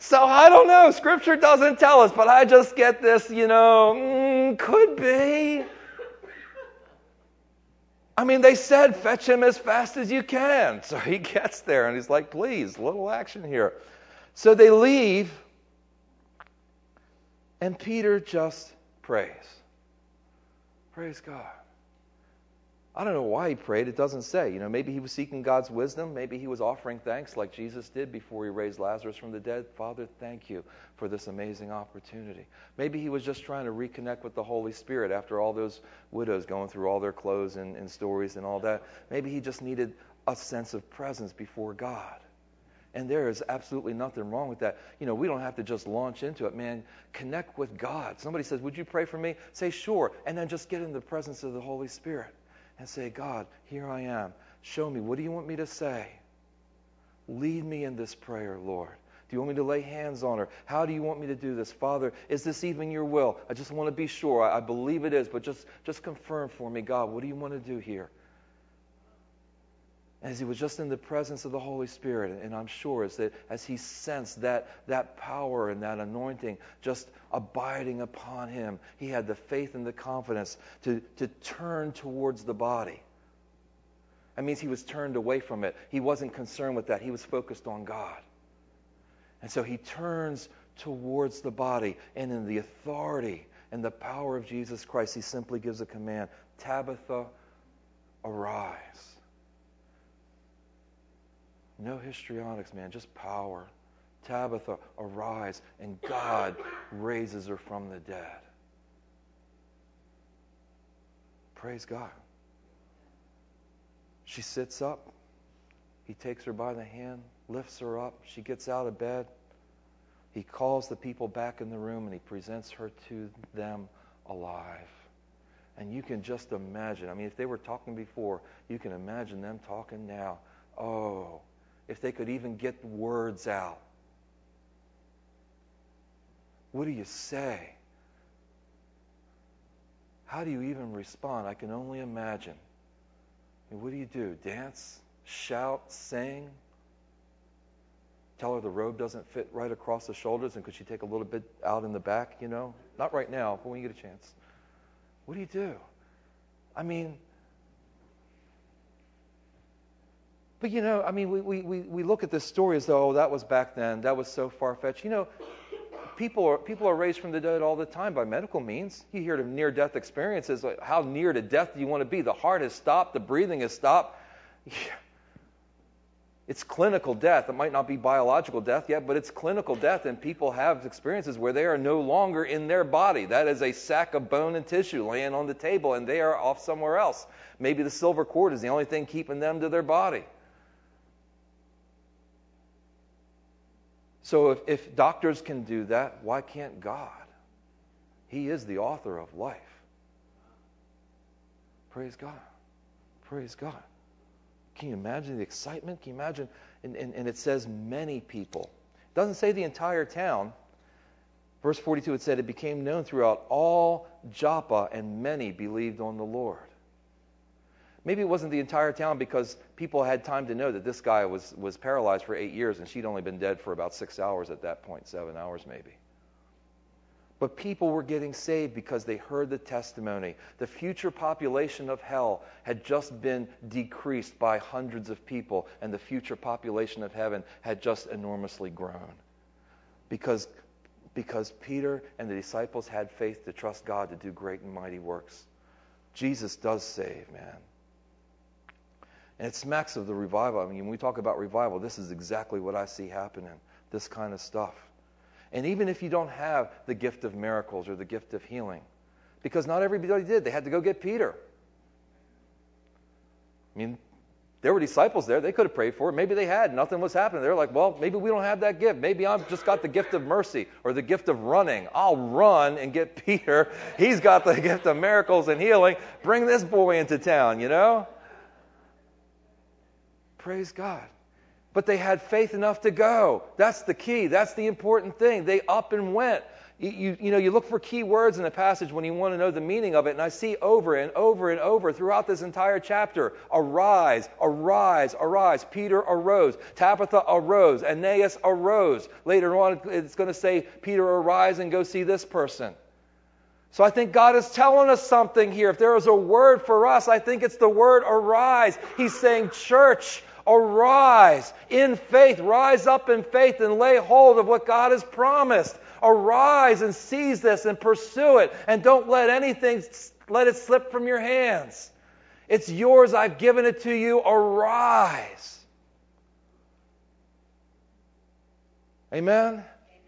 So I don't know. Scripture doesn't tell us, but I just get this, could be. I mean, they said, fetch him as fast as you can. So he gets there, and he's like, please, little action here. So they leave, and Peter just prays. Praise God. I don't know why he prayed. It doesn't say. Maybe he was seeking God's wisdom. Maybe he was offering thanks like Jesus did before he raised Lazarus from the dead. Father, thank you for this amazing opportunity. Maybe he was just trying to reconnect with the Holy Spirit after all those widows going through all their clothes and stories and all that. Maybe he just needed a sense of presence before God. And there is absolutely nothing wrong with that. We don't have to just launch into it, man. Connect with God. Somebody says, would you pray for me? Say, sure. And then just get in the presence of the Holy Spirit. And say, God, here I am. Show me. What do you want me to say? Lead me in this prayer, Lord. Do you want me to lay hands on her? How do you want me to do this? Father, is this even your will? I just want to be sure. I believe it is, but just confirm for me, God, what do you want to do here? As he was just in the presence of the Holy Spirit, and I'm sure as he sensed that power and that anointing just abiding upon him, he had the faith and the confidence to turn towards the body. That means he was turned away from it. He wasn't concerned with that. He was focused on God. And so he turns towards the body, and in the authority and the power of Jesus Christ, he simply gives a command, Tabitha, arise. No histrionics, man, just power. Tabitha, arise, and God raises her from the dead. Praise God. She sits up. He takes her by the hand, lifts her up. She gets out of bed. He calls the people back in the room, and he presents her to them alive. And you can just imagine. I mean, if they were talking before, you can imagine them talking now. Oh, if they could even get words out. What do you say? How do you even respond? I can only imagine. I mean, what do you do? Dance? Shout? Sing? Tell her the robe doesn't fit right across the shoulders, and could she take a little bit out in the back, Not right now, but when you get a chance. What do you do? I mean, but we look at this story as though, that was back then, that was so far-fetched. People are raised from the dead all the time by medical means. You hear of near-death experiences, like how near to death do you want to be? The heart has stopped, the breathing has stopped. Yeah. It's clinical death. It might not be biological death yet, but it's clinical death, and people have experiences where they are no longer in their body. That is a sack of bone and tissue laying on the table, and they are off somewhere else. Maybe the silver cord is the only thing keeping them to their body. So if doctors can do that, why can't God? He is the author of life. Praise God. Praise God. Can you imagine the excitement? Can you imagine? And it says many people. It doesn't say the entire town. Verse 42, it said, it became known throughout all Joppa, and many believed on the Lord. Maybe it wasn't the entire town because people had time to know that this guy was paralyzed for 8 years, and she'd only been dead for about 6 hours at that point, 7 hours maybe. But people were getting saved because they heard the testimony. The future population of hell had just been decreased by hundreds of people, and the future population of heaven had just enormously grown. Because Peter and the disciples had faith to trust God to do great and mighty works. Jesus does save, man. And it smacks of the revival. I mean, when we talk about revival, this is exactly what I see happening, this kind of stuff. And even if you don't have the gift of miracles or the gift of healing, because not everybody did. They had to go get Peter. I mean, there were disciples there. They could have prayed for it. Maybe they had. Nothing was happening. They're like, well, maybe we don't have that gift. Maybe I've just got the gift of mercy or the gift of running. I'll run and get Peter. He's got the gift of miracles and healing. Bring this boy into town, Praise God. But they had faith enough to go. That's the key. That's the important thing. They up and went. You look for key words in a passage when you want to know the meaning of it, and I see over and over and over throughout this entire chapter, arise, arise, arise. Peter arose. Tabitha arose. Aeneas arose. Later on, it's going to say, Peter, arise and go see this person. So I think God is telling us something here. If there is a word for us, I think it's the word arise. He's saying, church, arise in faith. Rise up in faith and lay hold of what God has promised. Arise and seize this and pursue it. And don't let it slip from your hands. It's yours. I've given it to you. Arise. Amen?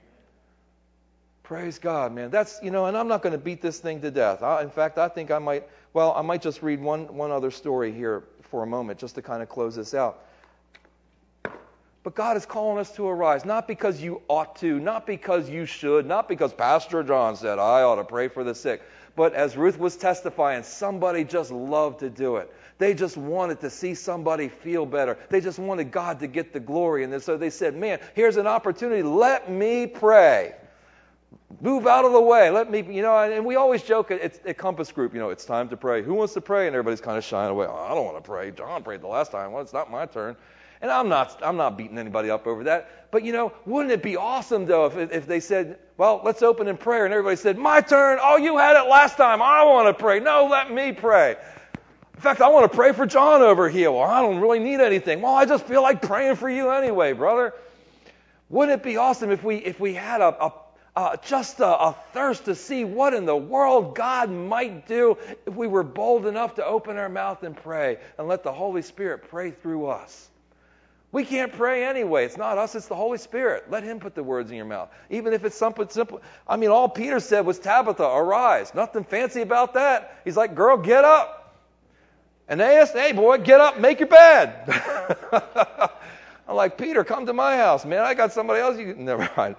Praise God, man. That's, and I'm not going to beat this thing to death. In fact, I think I might just read one other story here for a moment just to kind of close this out. But God is calling us to arise, not because you ought to, not because you should, not because Pastor John said I ought to pray for the sick, but as Ruth was testifying, somebody just loved to do it. They just wanted to see somebody feel better. They just wanted God to get the glory. And so they said, man, here's an opportunity. Let me pray. Move out of the way. Let me, and we always joke at Compass Group, it's time to pray. Who wants to pray? And everybody's kind of shying away. Oh, I don't want to pray. John prayed the last time. Well, it's not my turn. And I'm not beating anybody up over that. But, wouldn't it be awesome, though, if they said, well, let's open in prayer. And everybody said, my turn. Oh, you had it last time. I want to pray. No, let me pray. In fact, I want to pray for John over here. Well, I don't really need anything. Well, I just feel like praying for you anyway, brother. Wouldn't it be awesome if we had just a thirst to see what in the world God might do if we were bold enough to open our mouth and pray and let the Holy Spirit pray through us? We can't pray anyway. It's not us, it's the Holy Spirit. Let Him put the words in your mouth. Even if it's something simple. All Peter said was, Tabitha, arise. Nothing fancy about that. He's like, girl, get up. Aeneas, hey, boy, get up, make your bed. I'm like, Peter, come to my house, man. I got somebody else. Never mind.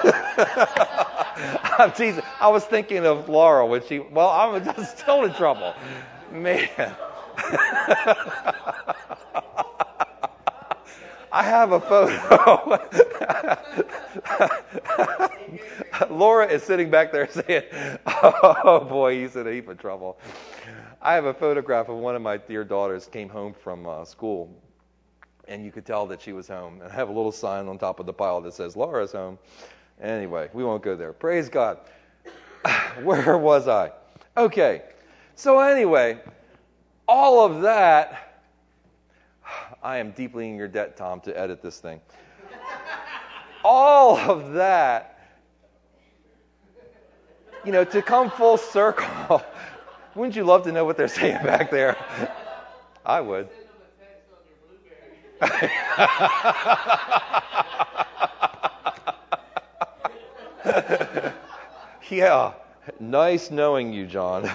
I'm teasing. I was thinking of Laura when I'm just still in trouble. Man. I have a photo. Laura is sitting back there saying, oh boy, he's in a heap of trouble. I have a photograph of one of my dear daughters came home from school, and you could tell that she was home. And I have a little sign on top of the pile that says, Laura's home. Anyway, we won't go there. Praise God. Where was I? Okay. So anyway, all of that, I am deeply in your debt, Tom, to edit this thing. All of that, to come full circle. Wouldn't you love to know what they're saying back there? I would. Yeah, nice knowing you, John.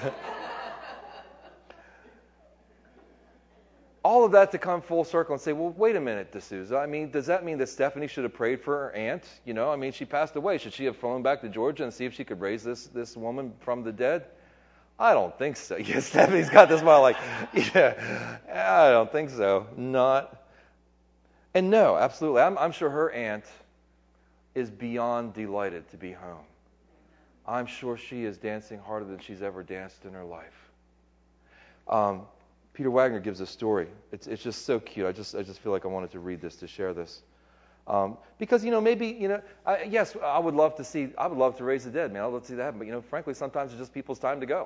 All of that to come full circle and say, well, wait a minute, D'Souza. Does that mean that Stephanie should have prayed for her aunt? She passed away. Should she have flown back to Georgia and see if she could raise this woman from the dead? I don't think so. Yeah, Stephanie's got this smile like, yeah, I don't think so. Not. And no, absolutely. I'm sure her aunt is beyond delighted to be home. I'm sure she is dancing harder than she's ever danced in her life. Peter Wagner gives a story. It's just so cute. I just feel like I wanted to read this, to share this. Because, maybe, yes, I would love to raise the dead, man. I'd love to see that happen. But, frankly, sometimes it's just people's time to go.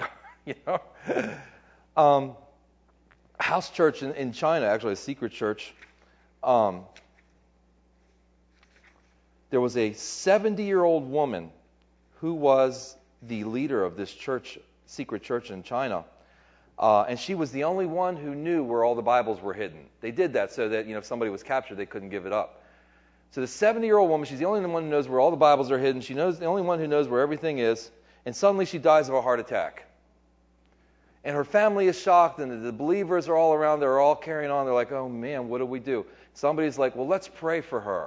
House church in China, actually a secret church, there was a 70-year-old woman who was the leader of this church, secret church in China. And she was the only one who knew where all the Bibles were hidden. They did that so that, if somebody was captured, they couldn't give it up. So the 70-year-old woman, she's the only one who knows where all the Bibles are hidden. She knows the only one who knows where everything is. And suddenly she dies of a heart attack. And her family is shocked, and the believers are all around. They're all carrying on. They're like, oh, man, what do we do? Somebody's like, well, let's pray for her.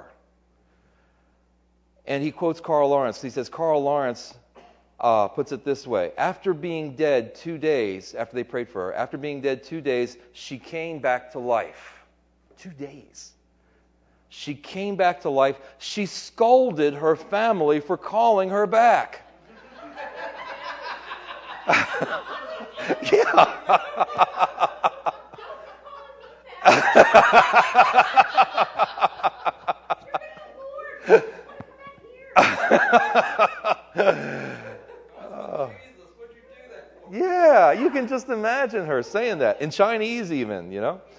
And he quotes Carl Lawrence. He says, Carl Lawrence puts it this way. After being dead 2 days, after they prayed for her, after being dead 2 days, she came back to life. 2 days. She came back to life. She scolded her family for calling her back. Yeah. Yeah, you can just imagine her saying that in Chinese even, you know.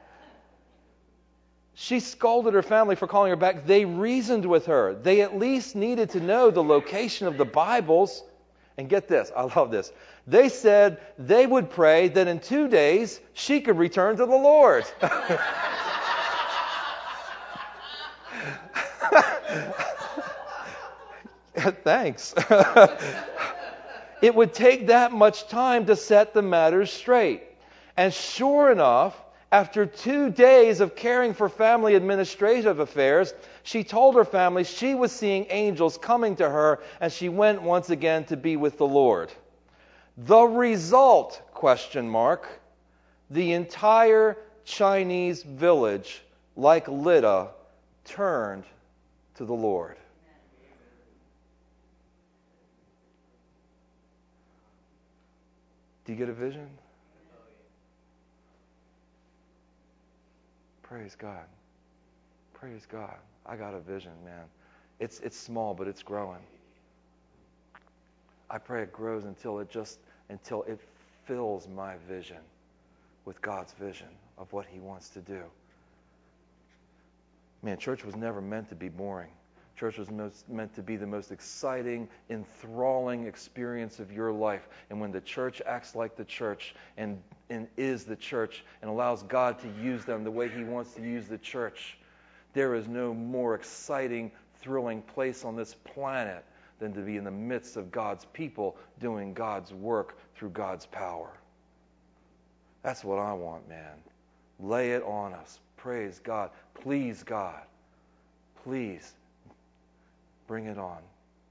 She scolded her family for calling her back. They reasoned with her. They at least needed to know the location of the Bibles. And get this, I love this. They said they would pray that in 2 days she could return to the Lord. Thanks. It would take that much time to set the matters straight. And sure enough, after 2 days of caring for family administrative affairs, she told her family she was seeing angels coming to her, and she went once again to be with the Lord. The result, ? The entire Chinese village, like Lydda, turned to the Lord. Do you get a vision? Praise God. Praise God. I got a vision, man. It's small, but it's growing. I pray it grows until it fills my vision with God's vision of what He wants to do. Man, church was never meant to be boring. Church was meant to be the most exciting, enthralling experience of your life. And when the church acts like the church and is the church and allows God to use them the way He wants to use the church, there is no more exciting, thrilling place on this planet than to be in the midst of God's people doing God's work through God's power. That's what I want, man. Lay it on us. Praise God. Please, God. Please. Bring it on.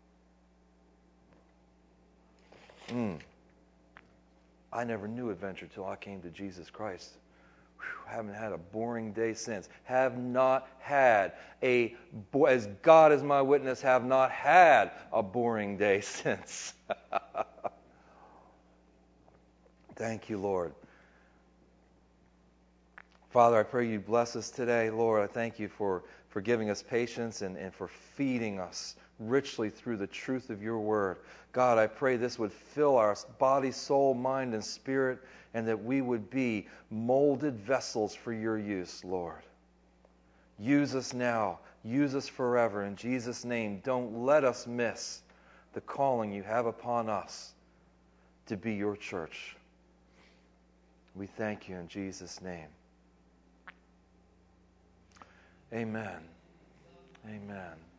I never knew adventure till I came to Jesus Christ. Haven't had a boring day since. Have not had as God is my witness, have not had a boring day since. Thank you, Lord. Father, I pray you bless us today. Lord, I thank you for giving us patience and for feeding us richly through the truth of your word. God, I pray this would fill our body, soul, mind, and spirit, and that we would be molded vessels for your use, Lord. Use us now. Use us forever. In Jesus' name, don't let us miss the calling you have upon us to be your church. We thank you in Jesus' name. Amen. Amen.